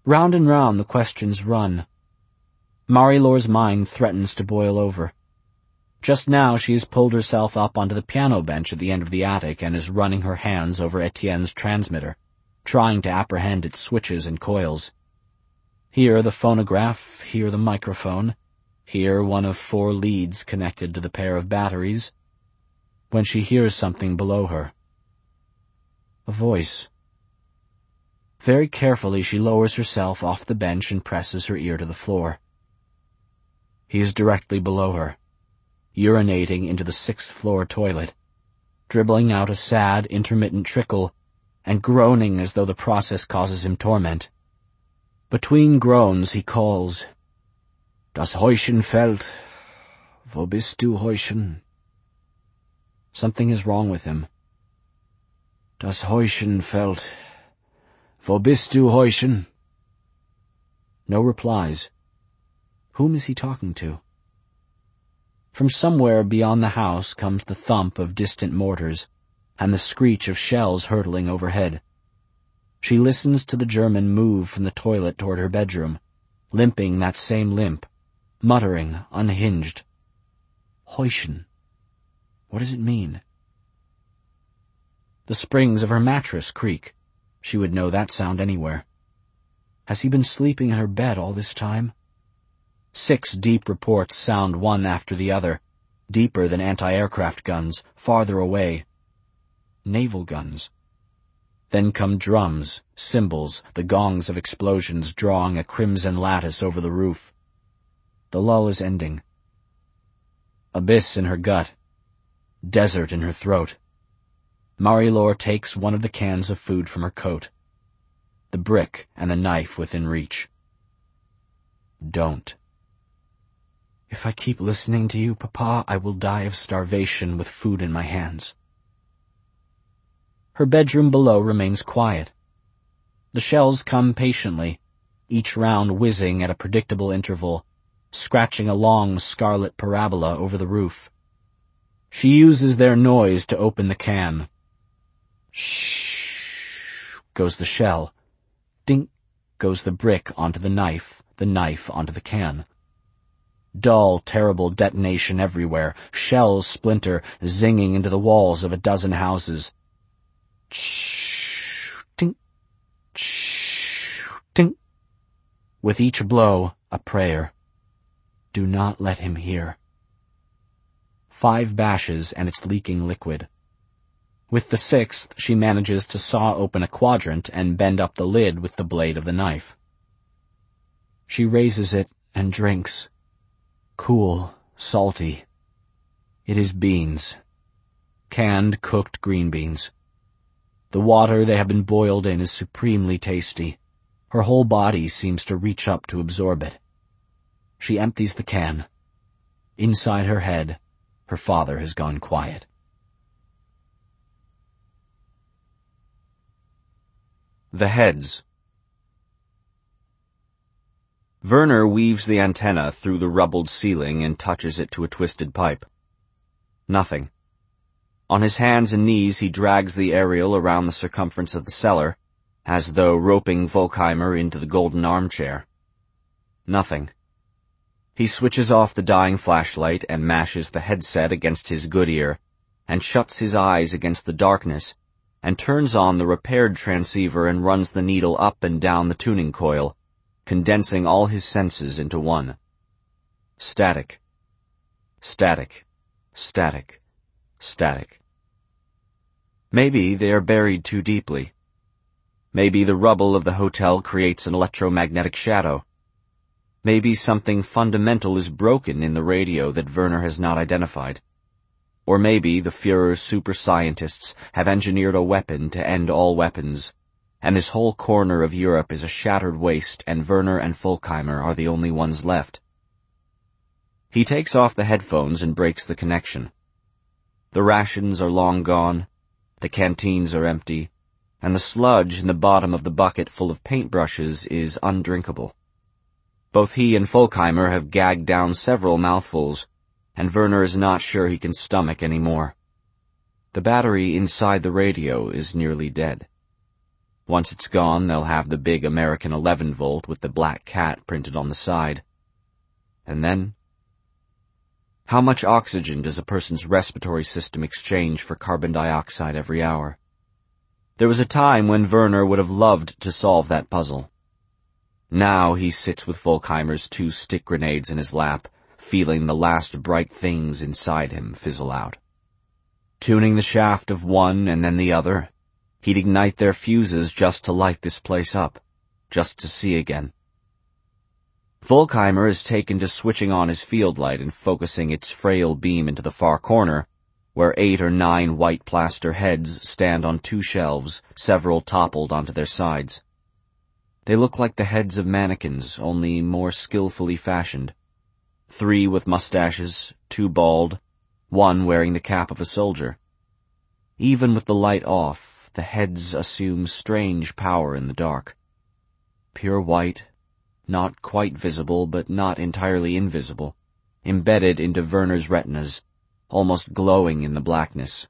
S1: Round and round the questions run. Marie-Laure's mind threatens to boil over. Just now she has pulled herself up onto the piano bench at the end of the attic and is running her hands over Etienne's transmitter, trying to apprehend its switches and coils. Here the phonograph, here the microphone, here one of four leads connected to the pair of batteries, when she hears something below her. A voice. Very carefully she lowers herself off the bench and presses her ear to the floor. He is directly below her, urinating into the sixth-floor toilet, dribbling out a sad, intermittent trickle, and groaning as though the process causes him torment. Between groans he calls, Das Häuschen fällt. Wo bist du, Häuschen? Something is wrong with him. Das Häuschen fällt. Wo bist du, Häuschen? No replies. Whom is he talking to? From somewhere beyond the house comes the thump of distant mortars and the screech of shells hurtling overhead. She listens to the German move from the toilet toward her bedroom, limping that same limp, muttering, unhinged. Häuschen. What does it mean? The springs of her mattress creak. She would know that sound anywhere. Has he been sleeping in her bed all this time? Six deep reports sound one after the other, deeper than anti-aircraft guns, farther away. Naval guns. Then come drums, cymbals, the gongs of explosions drawing a crimson lattice over the roof. The lull is ending. Abyss in her gut. Desert in her throat. Marie-Laure takes one of the cans of food from her coat. The brick and the knife within reach. Don't. If I keep listening to you, Papa, I will die of starvation with food in my hands. Her bedroom below remains quiet. The shells come patiently, each round whizzing at a predictable interval, scratching a long scarlet parabola over the roof. She uses their noise to open the can. Shh goes the shell. Dink goes the brick onto the knife, the knife onto the can. Dull, terrible detonation everywhere, shells splinter, zinging into the walls of a dozen houses. Shh, tink, shh, tink. With each blow, a prayer. Do not let him hear. Five bashes and it's leaking liquid. With the sixth, she manages to saw open a quadrant and bend up the lid with the blade of the knife. She raises it and drinks. Cool, salty. It is beans. Canned, cooked green beans. The water they have been boiled in is supremely tasty. Her whole body seems to reach up to absorb it. She empties the can. Inside her head, her father has gone quiet. The heads. Werner weaves the antenna through the rubbled ceiling and touches it to a twisted pipe. Nothing. On his hands and knees he drags the aerial around the circumference of the cellar, as though roping Volkheimer into the golden armchair. Nothing. He switches off the dying flashlight and mashes the headset against his good ear, and shuts his eyes against the darkness, and turns on the repaired transceiver and runs the needle up and down the tuning coil, condensing all his senses into one. Static. Static. Static. Static. Maybe they are buried too deeply. Maybe the rubble of the hotel creates an electromagnetic shadow. Maybe something fundamental is broken in the radio that Werner has not identified. Or maybe the Führer's super scientists have engineered a weapon to end all weapons, and this whole corner of Europe is a shattered waste and Werner and Volkheimer are the only ones left. He takes off the headphones and breaks the connection. The rations are long gone, the canteens are empty, and the sludge in the bottom of the bucket full of paintbrushes is undrinkable. Both he and Volkheimer have gagged down several mouthfuls, and Werner is not sure he can stomach any more. The battery inside the radio is nearly dead. Once it's gone, they'll have the big American eleven volt with the black cat printed on the side. And then? How much oxygen does a person's respiratory system exchange for carbon dioxide every hour? There was a time when Werner would have loved to solve that puzzle. Now he sits with Volkheimer's two stick grenades in his lap, feeling the last bright things inside him fizzle out. Tuning the shaft of one and then the other, he'd ignite their fuses just to light this place up, just to see again. Volkheimer is taken to switching on his field light and focusing its frail beam into the far corner, where eight or nine white plaster heads stand on two shelves, several toppled onto their sides. They look like the heads of mannequins, only more skillfully fashioned. Three with mustaches, two bald, one wearing the cap of a soldier. Even with the light off, the heads assume strange power in the dark. Pure white, not quite visible but not entirely invisible, embedded into Werner's retinas, almost glowing in the blackness.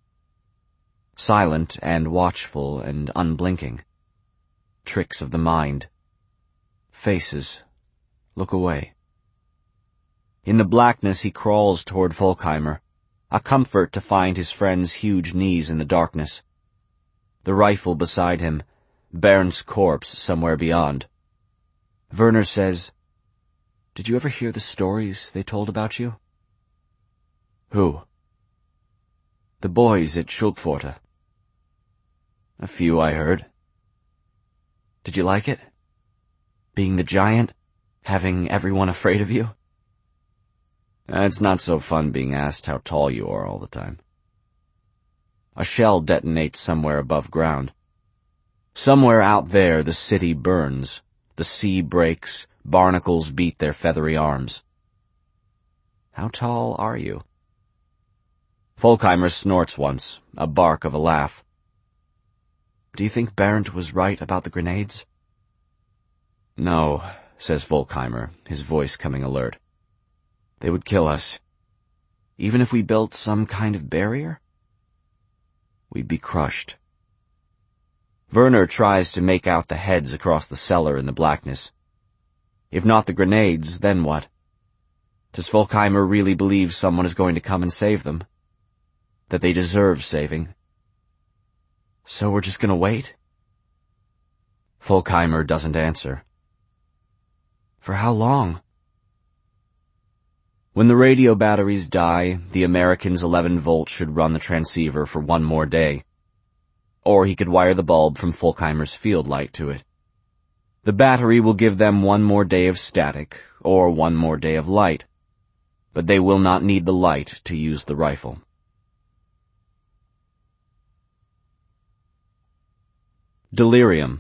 S1: Silent and watchful and unblinking. Tricks of the mind. Faces. Look away. In the blackness he crawls toward Volkheimer, a comfort to find his friend's huge knees in the darkness. The rifle beside him, Bernd's corpse somewhere beyond. Werner says, "Did you ever hear the stories they told about you?" "Who?" "The boys at Schulpforta." "A few, I heard." "Did you like it? Being the giant? Having everyone afraid of you?" "It's not so fun being asked how tall you are all the time." A shell detonates somewhere above ground. Somewhere out there the city burns, the sea breaks, barnacles beat their feathery arms. "How tall are you?" Volkheimer snorts once, a bark of a laugh. "Do you think Bernd was right about the grenades?" "No," says Volkheimer, his voice coming alert. "They would kill us. Even if we built some kind of barrier? We'd be crushed." Werner tries to make out the heads across the cellar in the blackness. If not the grenades, then what? Does Volkheimer really believe someone is going to come and save them? That they deserve saving? So we're just gonna wait? Volkheimer doesn't answer. For how long? When the radio batteries die, the American's eleven volt should run the transceiver for one more day. Or he could wire the bulb from Volkheimer's field light to it. The battery will give them one more day of static, or one more day of light. But they will not need the light to use the rifle. Delirium.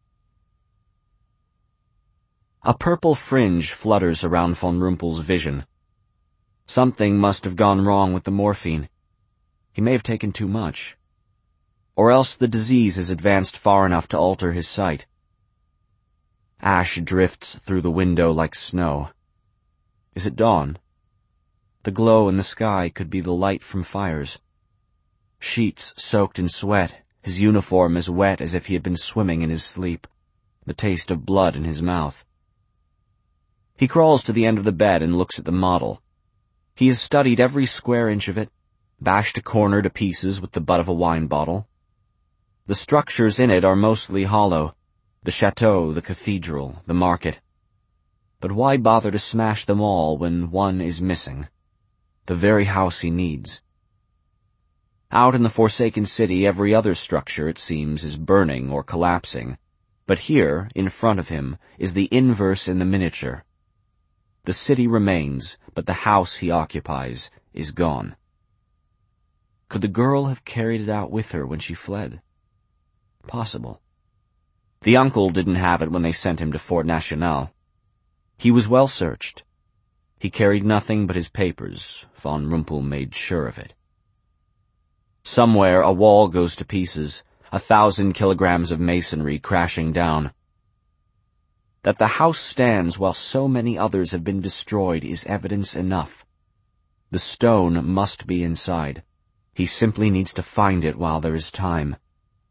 S1: A purple fringe flutters around von Rumpel's vision. Something must have gone wrong with the morphine. He may have taken too much. Or else the disease has advanced far enough to alter his sight. Ash drifts through the window like snow. Is it dawn? The glow in the sky could be the light from fires. Sheets soaked in sweat, his uniform as wet as if he had been swimming in his sleep, the taste of blood in his mouth. He crawls to the end of the bed and looks at the model. He has studied every square inch of it, bashed a corner to pieces with the butt of a wine bottle. The structures in it are mostly hollow, the chateau, the cathedral, the market. But why bother to smash them all when one is missing? The very house he needs. Out in the forsaken city, every other structure, it seems, is burning or collapsing. But here, in front of him, is the inverse in the miniature. The city remains, but the house he occupies is gone. Could the girl have carried it out with her when she fled? Possible. The uncle didn't have it when they sent him to Fort National. He was well searched. He carried nothing but his papers. Von Rumpel made sure of it. Somewhere a wall goes to pieces, a thousand kilograms of masonry crashing down. That the house stands while so many others have been destroyed is evidence enough. The stone must be inside. He simply needs to find it while there is time.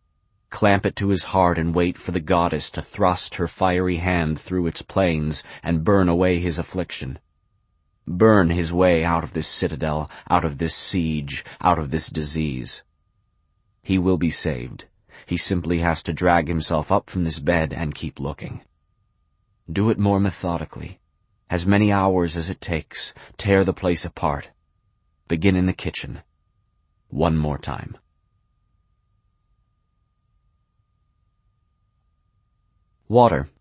S1: clamp it to his heart and wait for the goddess to thrust her fiery hand through its plains and burn away his affliction. Burn his way out of this citadel, out of this siege, out of this disease. He will be saved. He simply has to drag himself up from this bed and keep looking. Do it more methodically. As many hours as it takes. Tear the place apart. Begin in the kitchen. One more time. Water.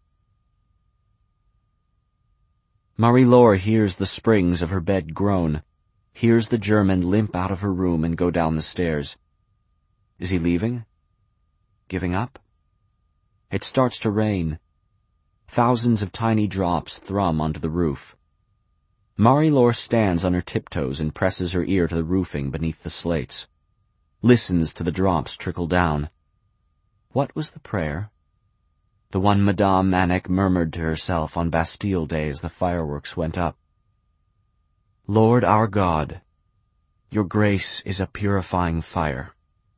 S1: Marie-Laure hears the springs of her bed groan, hears the German limp out of her room and go down the stairs. Is he leaving? Giving up? It starts to rain. Thousands of tiny drops thrum onto the roof. Marie-Laure stands on her tiptoes and presses her ear to the roofing beneath the slates. Listens to the drops trickle down. What was the prayer? The one Madame Manic murmured to herself on Bastille Day as the fireworks went up. Lord our God, your grace is a purifying fire.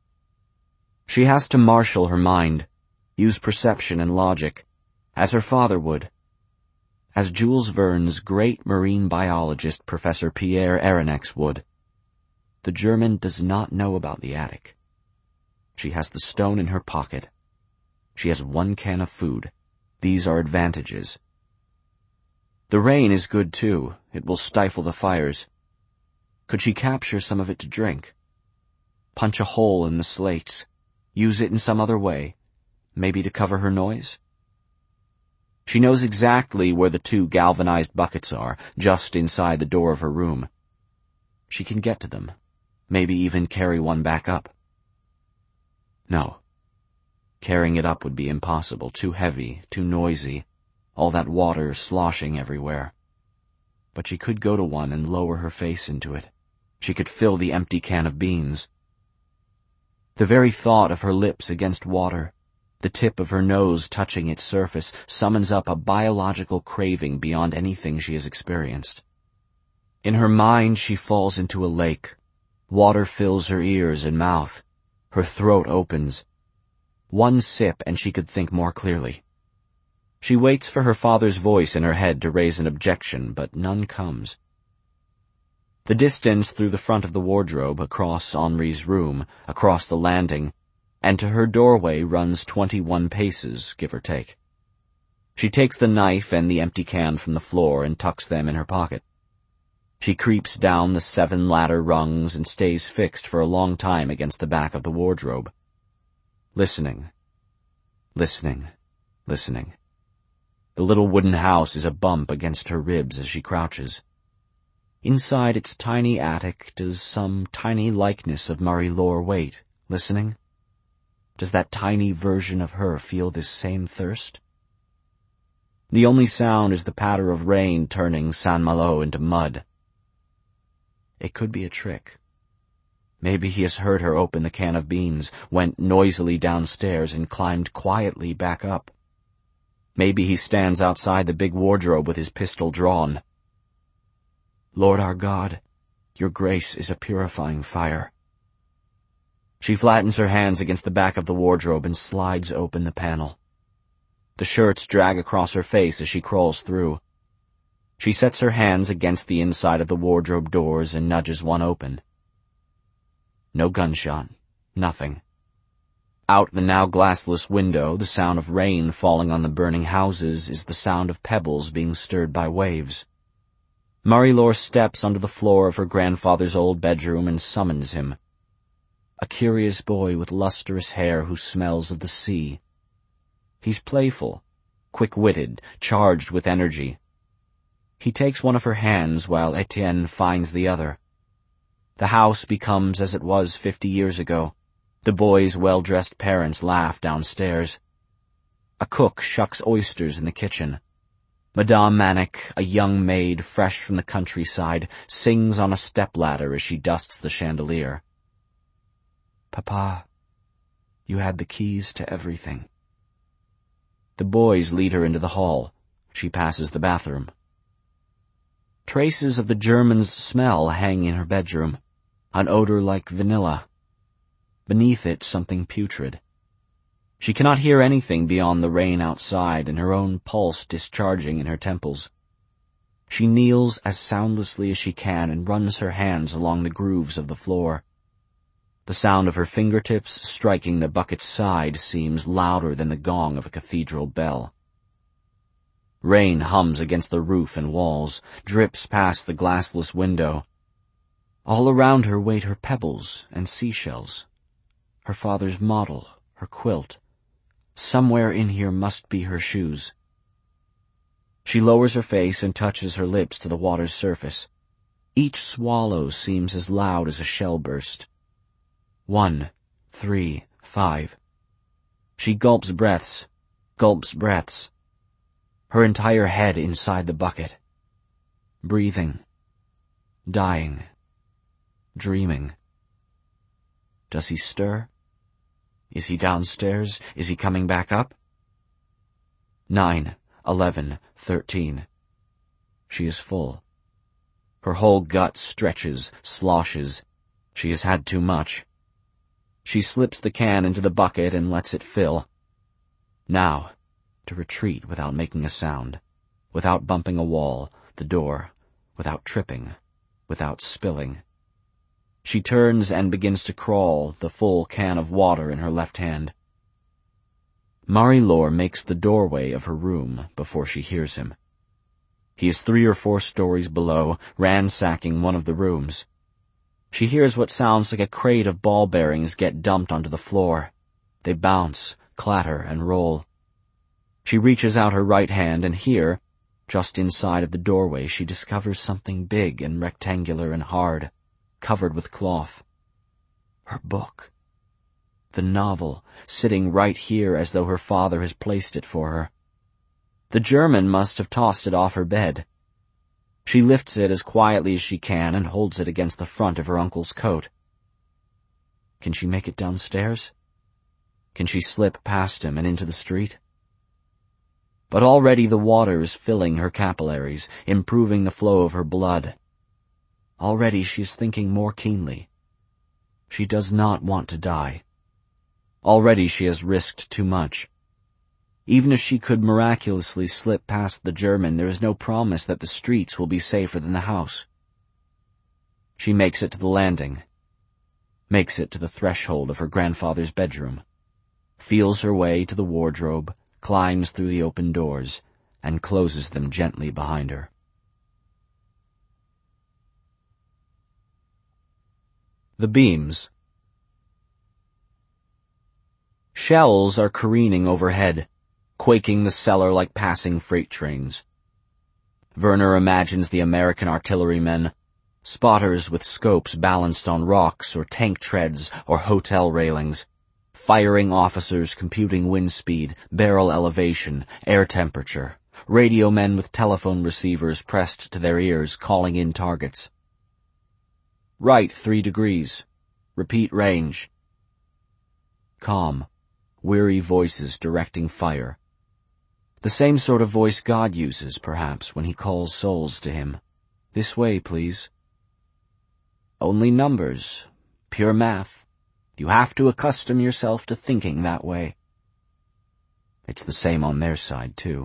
S1: She has to marshal her mind, use perception and logic, as her father would. As Jules Verne's great marine biologist Professor Pierre Aronnax would. The German does not know about the attic. She has the stone in her pocket. She has one can of food. These are advantages. The rain is good too. It will stifle the fires. Could she capture some of it to drink? Punch a hole in the slates. Use it in some other way. Maybe to cover her noise? She knows exactly where the two galvanized buckets are, just inside the door of her room. She can get to them, maybe even carry one back up. No. Carrying it up would be impossible, too heavy, too noisy, all that water sloshing everywhere. But she could go to one and lower her face into it. She could fill the empty can of beans. The very thought of her lips against water, the tip of her nose touching its surface, summons up a biological craving beyond anything she has experienced. In her mind she falls into a lake. Water fills her ears and mouth. Her throat opens. One sip and she could think more clearly. She waits for her father's voice in her head to raise an objection, but none comes. The distance through the front of the wardrobe, across Henri's room, across the landing, and to her doorway runs twenty-one paces, give or take. She takes the knife and the empty can from the floor and tucks them in her pocket. She creeps down the seven ladder rungs and stays fixed for a long time against the back of the wardrobe. Listening. Listening. Listening. The little wooden house is a bump against her ribs as she crouches. Inside its tiny attic does some tiny likeness of Marie-Laure wait, listening? Does that tiny version of her feel this same thirst? The only sound is the patter of rain turning Saint-Malo into mud. It could be a trick. Maybe he has heard her open the can of beans, went noisily downstairs, and climbed quietly back up. Maybe he stands outside the big wardrobe with his pistol drawn. Lord our God, your grace is a purifying fire. She flattens her hands against the back of the wardrobe and slides open the panel. The shirts drag across her face as she crawls through. She sets her hands against the inside of the wardrobe doors and nudges one open. No gunshot. Nothing. Out the now glassless window, the sound of rain falling on the burning houses is the sound of pebbles being stirred by waves. Marie-Laure steps onto the floor of her grandfather's old bedroom and summons him. A curious boy with lustrous hair who smells of the sea. He's playful, quick-witted, charged with energy. He takes one of her hands while Etienne finds the other. The house becomes as it was fifty years ago. The boy's well-dressed parents laugh downstairs. A cook shucks oysters in the kitchen. Madame Manic, a young maid fresh from the countryside, sings on a stepladder as she dusts the chandelier. Papa, you had the keys to everything. The boys lead her into the hall. She passes the bathroom. Traces of the German's smell hang in her bedroom, an odor like vanilla. Beneath it, something putrid. She cannot hear anything beyond the rain outside and her own pulse discharging in her temples. She kneels as soundlessly as she can and runs her hands along the grooves of the floor. The sound of her fingertips striking the bucket's side seems louder than the gong of a cathedral bell. Rain hums against the roof and walls, drips past the glassless window. All around her wait her pebbles and seashells, her father's model, her quilt. Somewhere in here must be her shoes. She lowers her face and touches her lips to the water's surface. Each swallow seems as loud as a shell burst. One, three, five. She gulps breaths, gulps breaths. Her entire head inside the bucket. Breathing. Dying. Dreaming. Does he stir? Is he downstairs? Is he coming back up? Nine, eleven, thirteen. She is full. Her whole gut stretches, sloshes. She has had too much. She slips the can into the bucket and lets it fill. Now, to retreat without making a sound, without bumping a wall, the door, without tripping, without spilling. She turns and begins to crawl, the full can of water in her left hand. Marie-Laure makes the doorway of her room before she hears him. He is three or four stories below, ransacking one of the rooms. She hears what sounds like a crate of ball bearings get dumped onto the floor. They bounce, clatter, and roll. She reaches out her right hand, and here, just inside of the doorway, she discovers something big and rectangular and hard, covered with cloth. Her book. The novel, sitting right here as though her father has placed it for her. The German must have tossed it off her bed. She lifts it as quietly as she can and holds it against the front of her uncle's coat. Can she make it downstairs? Can she slip past him and into the street? But already the water is filling her capillaries, improving the flow of her blood. Already she is thinking more keenly. She does not want to die. Already she has risked too much. Even if she could miraculously slip past the German, there is no promise that the streets will be safer than the house. She makes it to the landing, makes it to the threshold of her grandfather's bedroom, feels her way to the wardrobe, climbs through the open doors, and closes them gently behind her. The beams. Shells are careening overhead, quaking the cellar like passing freight trains. Werner imagines the American artillerymen, spotters with scopes balanced on rocks or tank treads or hotel railings, firing officers computing wind speed, barrel elevation, air temperature, radio men with telephone receivers pressed to their ears calling in targets. Right three degrees. Repeat range. Calm, weary voices directing fire. The same sort of voice God uses, perhaps, when he calls souls to him. This way, please. Only numbers. Pure math. You have to accustom yourself to thinking that way. It's the same on their side, too.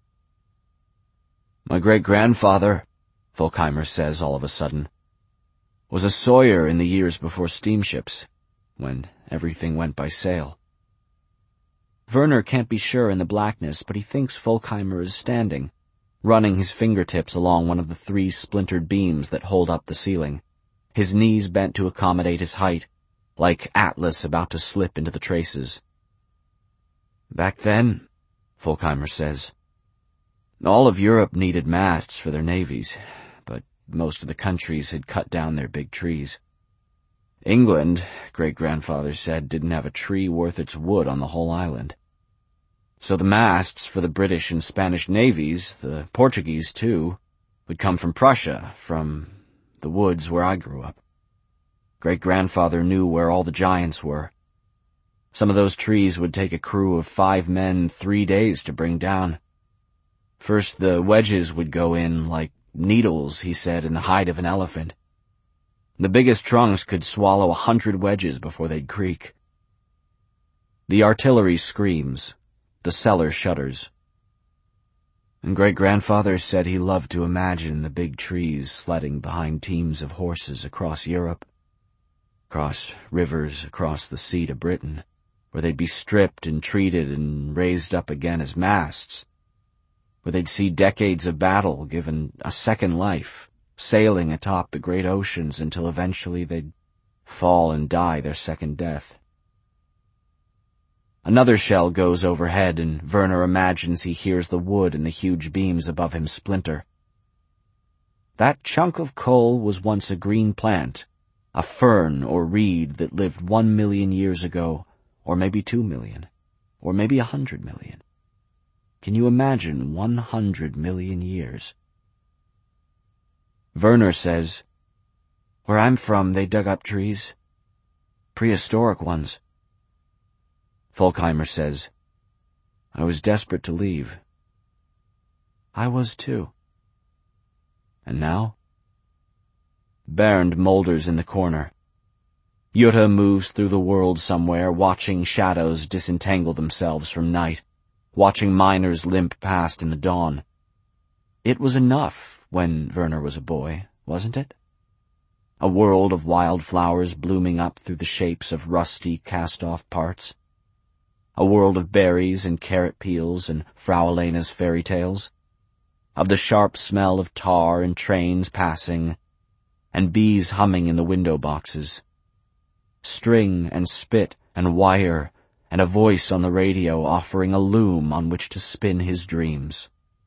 S1: My great-grandfather, Volkheimer says all of a sudden, was a sawyer in the years before steamships, when everything went by sail. Werner can't be sure in the blackness, but he thinks Volkheimer is standing, running his fingertips along one of the three splintered beams that hold up the ceiling, his knees bent to accommodate his height, like Atlas about to slip into the traces. Back then, Volkheimer says, all of Europe needed masts for their navies, but most of the countries had cut down their big trees. England, great-grandfather said, didn't have a tree worth its wood on the whole island. So the masts for the British and Spanish navies, the Portuguese too, would come from Prussia, from the woods where I grew up. Great-grandfather knew where all the giants were. Some of those trees would take a crew of five men three days to bring down. First the wedges would go in like needles, he said, in the hide of an elephant. The biggest trunks could swallow a hundred wedges before they'd creak. The artillery screams. The cellar shudders. And great-grandfather said he loved to imagine the big trees sledding behind teams of horses across Europe, across rivers, across the sea to Britain, where they'd be stripped and treated and raised up again as masts, where they'd see decades of battle given a second life, sailing atop the great oceans until eventually they'd fall and die their second death. Another shell goes overhead, and Werner imagines he hears the wood in the huge beams above him splinter. That chunk of coal was once a green plant, a fern or reed that lived one million years ago, or maybe two million, or maybe a hundred million. Can you imagine one hundred million years? Werner says, "Where I'm from, they dug up trees. Prehistoric ones." Folkheimer says, "I was desperate to leave." I was too. And now? Bernd moulders in the corner. Jutta moves through the world somewhere, watching shadows disentangle themselves from night, watching miners limp past in the dawn. It was enough when Werner was a boy, wasn't it? A world of wildflowers blooming up through the shapes of rusty, cast-off parts. A world of berries and carrot peels and Frau Elena's fairy tales. Of the sharp smell of tar and trains passing, and bees humming in the window boxes. String and spit and wire, and a voice on the radio offering a loom on which to spin his dreams.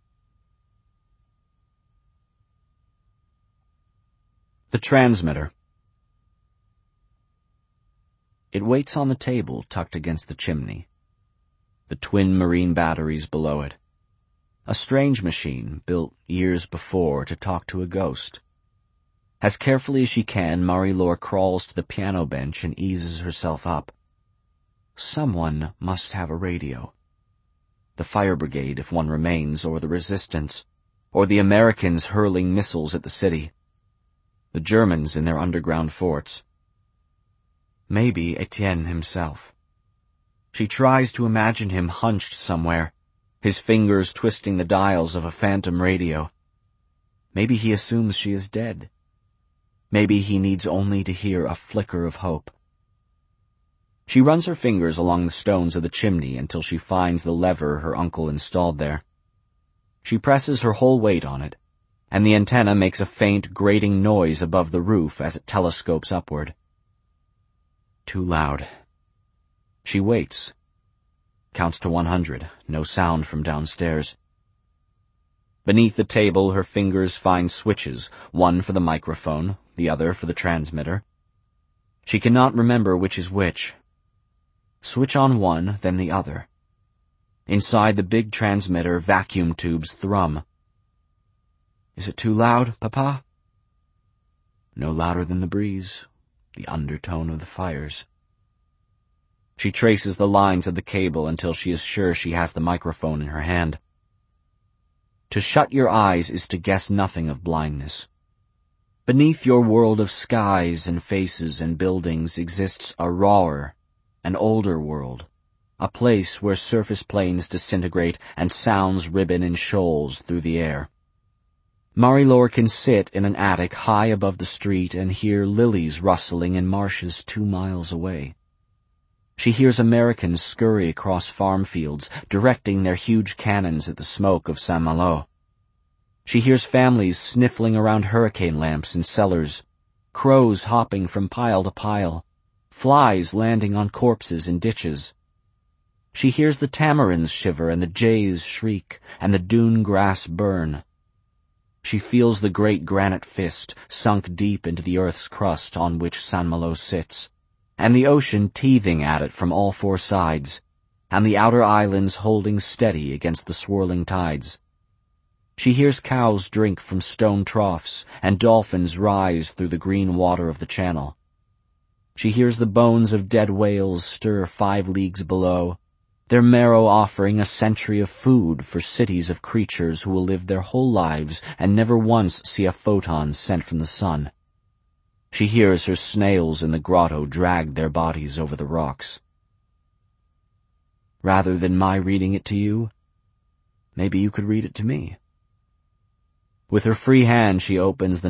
S1: The transmitter. It waits on the table tucked against the chimney. The twin marine batteries below it. A strange machine built years before to talk to a ghost. As carefully as she can, Marie-Laure crawls to the piano bench and eases herself up. Someone must have a radio. The fire brigade, if one remains, or the resistance, or the Americans hurling missiles at the city. The Germans in their underground forts. Maybe Etienne himself. She tries to imagine him hunched somewhere, his fingers twisting the dials of a phantom radio. Maybe he assumes she is dead. Maybe he needs only to hear a flicker of hope. She runs her fingers along the stones of the chimney until she finds the lever her uncle installed there. She presses her whole weight on it, and the antenna makes a faint, grating noise above the roof as it telescopes upward. Too loud. She waits. Counts to one hundred, no sound from downstairs. Beneath the table, her fingers find switches, one for the microphone, the other for the transmitter. She cannot remember which is which. Switch on one, then the other. Inside the big transmitter, vacuum tubes thrum. Is it too loud, Papa? No louder than the breeze, the undertone of the fires. She traces the lines of the cable until she is sure she has the microphone in her hand. To shut your eyes is to guess nothing of blindness. Beneath your world of skies and faces and buildings exists a rawer, an older world, a place where surface planes disintegrate and sounds ribbon in shoals through the air. Marie-Laure can sit in an attic high above the street and hear lilies rustling in marshes two miles away. She hears Americans scurry across farm fields, directing their huge cannons at the smoke of Saint-Malo. She hears families sniffling around hurricane lamps in cellars, crows hopping from pile to pile, flies landing on corpses in ditches. She hears the tamarins shiver and the jays shriek and the dune grass burn. She feels the great granite fist sunk deep into the earth's crust on which Saint-Malo sits, and the ocean teething at it from all four sides, and the outer islands holding steady against the swirling tides. She hears cows drink from stone troughs, and dolphins rise through the green water of the channel. She hears the bones of dead whales stir five leagues below, their marrow offering a century of food for cities of creatures who will live their whole lives and never once see a photon sent from the sun. She hears her snails in the grotto drag their bodies over the rocks. rather than my reading it to you. Maybe you could read it to me. With her free hand she opens the